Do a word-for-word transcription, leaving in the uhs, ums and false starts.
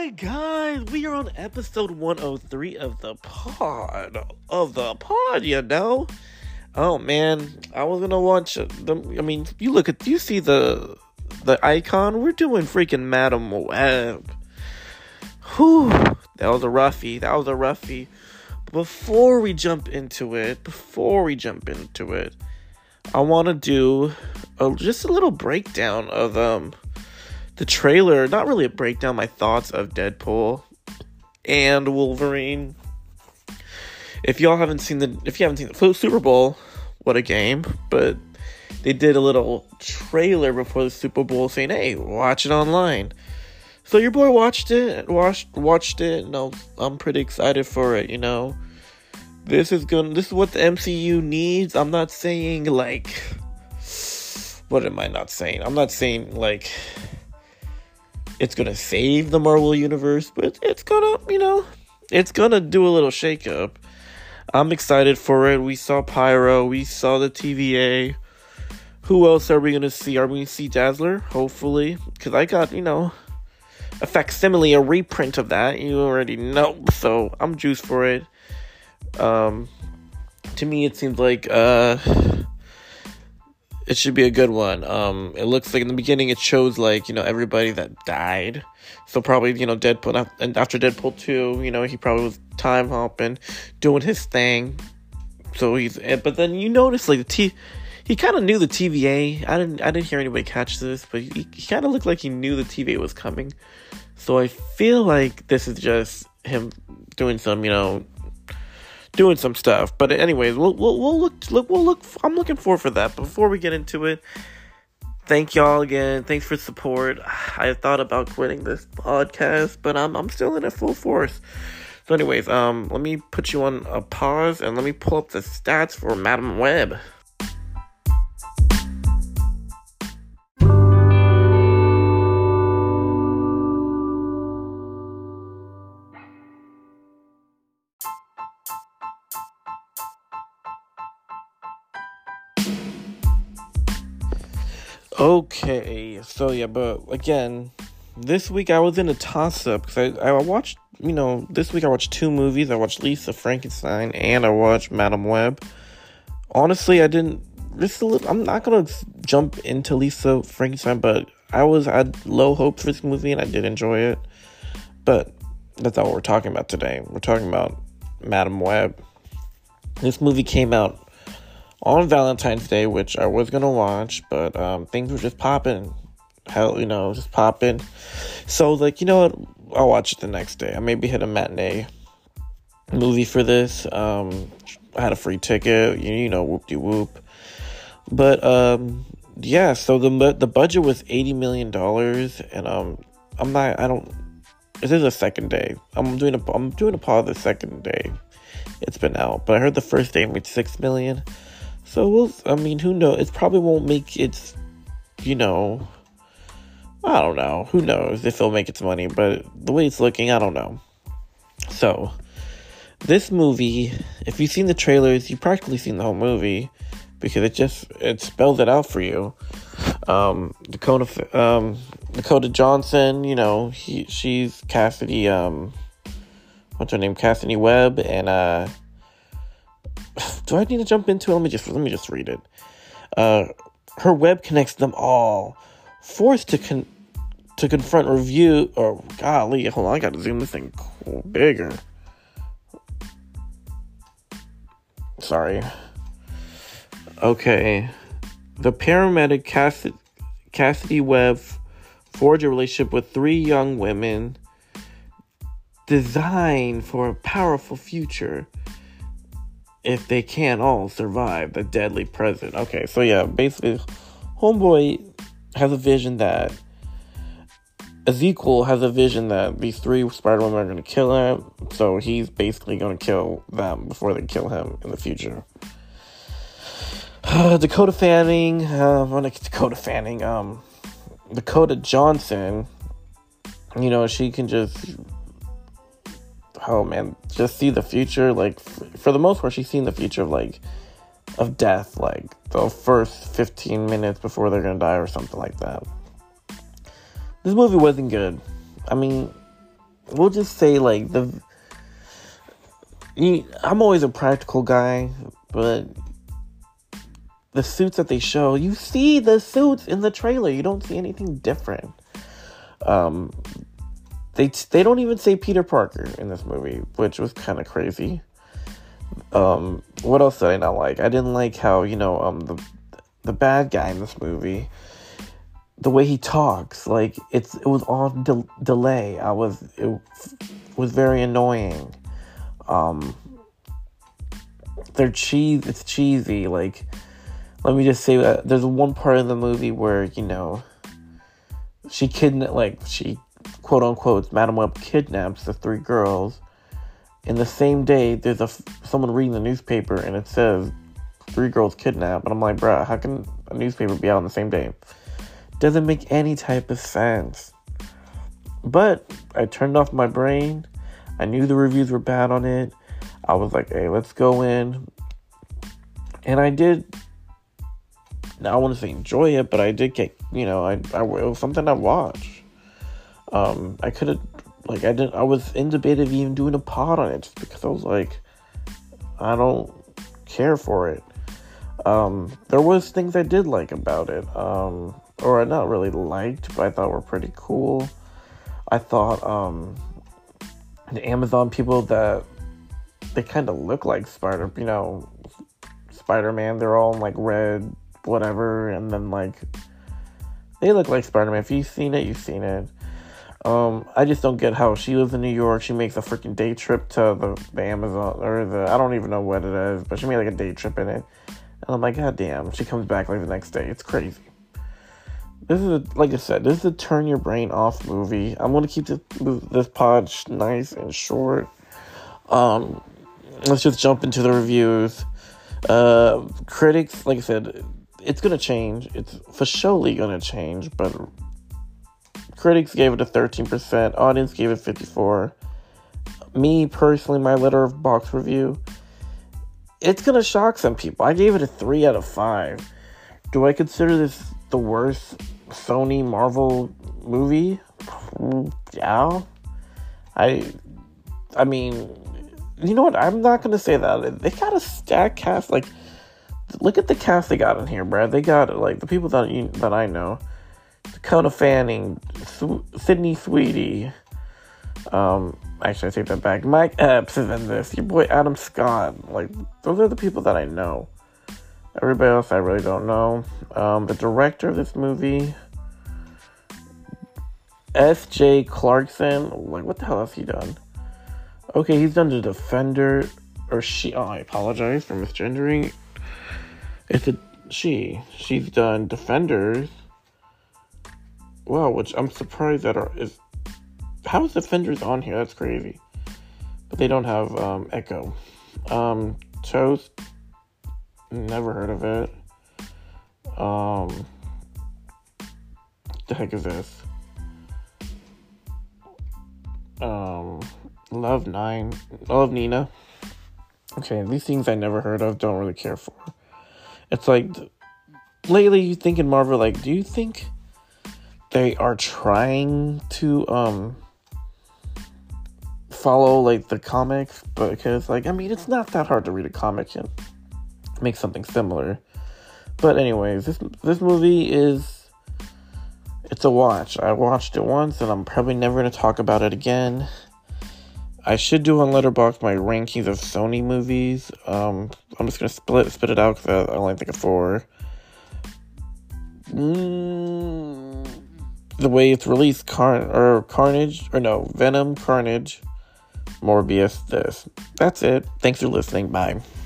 Alright, guys, we are on episode one oh three of the pod. Of the pod, you know? Oh, man, I was gonna watch the. I mean, you look at. You see the. The icon? We're doing freaking Madam Web. Whew. That was a roughie. That was a roughie. Before we jump into it, before we jump into it, I want to do a, just a little breakdown of um the trailer. Not really a breakdown, my thoughts of Deadpool and Wolverine. If y'all haven't seen the, if you haven't seen the Super Bowl, what a game! But they did a little trailer before the Super Bowl saying, "Hey, watch it online." So your boy watched it, watched watched it, and I'm, I'm pretty excited for it. You know, this is gonna, this is what the M C U needs. I'm not saying like, what am I not saying? I'm not saying like it's gonna save the Marvel universe, but it's gonna, you know, it's gonna do a little shakeup. I'm excited for it. We saw Pyro, we saw the T V A. Who else are we gonna see? Are we gonna see Dazzler? Hopefully, because I got, you know, a facsimile, a reprint of that. You already know, so I'm juiced for it. Um, to me, it seems like uh, it should be a good one. Um, it looks like in the beginning it shows like, you know, everybody that died. So probably, you know, Deadpool, and after Deadpool two, you know, he probably was time hopping, doing his thing. So he's, but then you notice like the T. He kind of knew the T V A. I didn't I didn't hear anybody catch this, but he, he kind of looked like he knew the T V A was coming. So I feel like this is just him doing some, you know, doing some stuff. But anyways, we'll we'll, we'll look look we'll look. I'm looking forward for that. But before we get into it, thank y'all again. Thanks for support. I thought about quitting this podcast, but I'm I'm still in it full force. So anyways, um, let me put you on a pause and let me pull up the stats for Madam Web. Okay, so yeah, but again, this week I was in a toss-up, because I, I watched, you know, this week I watched two movies. I watched Lisa Frankenstein, and I watched Madam Web. Honestly, I didn't, just a little, I'm not gonna jump into Lisa Frankenstein, but I was, I had low hopes for this movie, and I did enjoy it, but that's not what we're talking about today. We're talking about Madam Web. This movie came out on Valentine's Day, which I was gonna watch, but um, things were just popping. Hell, you know, just popping. So, like, you know what? I'll watch it the next day. I maybe hit a matinee movie for this. Um, I had a free ticket, you, you know, whoop-de-whoop. But, um, yeah, so the the budget was eighty million dollars, and um, I'm not, I don't, this is a second day. I'm doing a, I'm doing a pause the second day it's been out, but I heard the first day made six million dollars. So, we'll, I mean, who knows? It probably won't make its, you know, I don't know. Who knows if it'll make its money, but the way it's looking, I don't know. So, this movie, if you've seen the trailers, you've practically seen the whole movie, because it just, it spells it out for you. Um, Dakota, um, Dakota Johnson, you know, he, she's Cassidy, um, what's her name? Cassidy Webb, and, uh, do I need to jump into it? Let me just let me just read it. Uh, her web connects them all, forced to con- to confront review. Or oh, golly, hold on, I gotta zoom this thing cool, bigger. Sorry. Okay, the paramedic Cassidy, Cassidy Webb forged a relationship with three young women, designed for a powerful future, if they can't all survive the deadly present. Okay, so yeah, basically, Homeboy has a vision that, Ezekiel has a vision that these three Spider-Women are going to kill him, so he's basically going to kill them before they kill him in the future. Uh, Dakota Fanning, uh, well, not Dakota Fanning, um, Dakota Johnson, you know, she can just, oh man, just see the future. Like, f- for the most part, she's seen the future of like of death, like the first fifteen minutes before they're gonna die or something like that. This movie wasn't good. I mean, we'll just say like the. You, I'm always a practical guy, but the suits that they show, you see the suits in the trailer. You don't see anything different. Um, they they don't even say Peter Parker in this movie, which was kind of crazy. Um, what else did I not like? I didn't like how, you know, um, the the bad guy in this movie, the way he talks, like it's it was on de- delay. I was it was very annoying. Um, they're cheese. It's cheesy. Like, let me just say that there's one part in the movie where, you know, she kidna like she quote unquote Madame Web kidnaps the three girls. In the same day, there's a someone reading the newspaper and it says three girls kidnapped, and I'm like, bruh, how can a newspaper be out on the same day? Doesn't make any type of sense. But I turned off my brain. I knew the reviews were bad on it. I was like, hey, let's go in. And I did, now I want to say enjoy it, but I did get, you know, I, I it was something I watched. Um, I could have, like, I didn't, I was in debate of even doing a pod on it just because I was like, I don't care for it. Um, there was things I did like about it. Um, or I not really liked, but I thought were pretty cool. I thought, um, the Amazon people that they kind of look like Spider, you know, Spider-Man. They're all in like red, whatever, and then like they look like Spider-Man. If you've seen it, you've seen it. Um, I just don't get how she lives in New York. She makes a freaking day trip to the, the Amazon or the I don't even know what it is, but she made like a day trip in it, and I'm like, god damn. She comes back like the next day. It's crazy. This is, a, like I said, this is a turn your brain off movie. I'm going to keep this, this pod nice and short. Um, let's just jump into the reviews. Uh, critics, like I said, it's going to change. It's for surely going to change, but critics gave it a thirteen percent. Audience gave it fifty-four. Me, personally, my Letterboxd review, it's going to shock some people. I gave it a three out of five. Do I consider this the worst Sony Marvel movie? Yeah. I I mean, you know what? I'm not going to say that. They got a stacked cast. Like, look at the cast they got in here, Brad. They got, like, the people that you, that I know. Dakota Fanning, Su- Sydney Sweeney. Um, actually, I take that back. Mike Epps is in this. Your boy Adam Scott. Like, those are the people that I know. Everybody else I really don't know. Um, the director of this movie, S J Clarkson. Like, what the hell has he done? Okay, he's done The Defender, or she. Oh, I apologize for misgendering. It's a she. She's done Defenders. Wow, which I'm surprised that are is. How is Defenders on here? That's crazy. But they don't have um, Echo. Um, Toast. Never heard of it. Um, the heck is this? Um, Love Nine, Love Nina. Okay, these things I never heard of, don't really care for. It's like, lately you think in Marvel, like, do you think they are trying to, um, follow, like, the comics? But, because, like, I mean, it's not that hard to read a comic and make something similar. But anyways, this this movie is, it's a watch. I watched it once and I'm probably never going to talk about it again. I should do on Letterboxd my rankings of Sony movies. Um, I'm just going to split spit it out because I only think of four. Mm, the way it's released, Car- or Carnage, or no, Venom, Carnage, Morbius, this. That's it. Thanks for listening. Bye.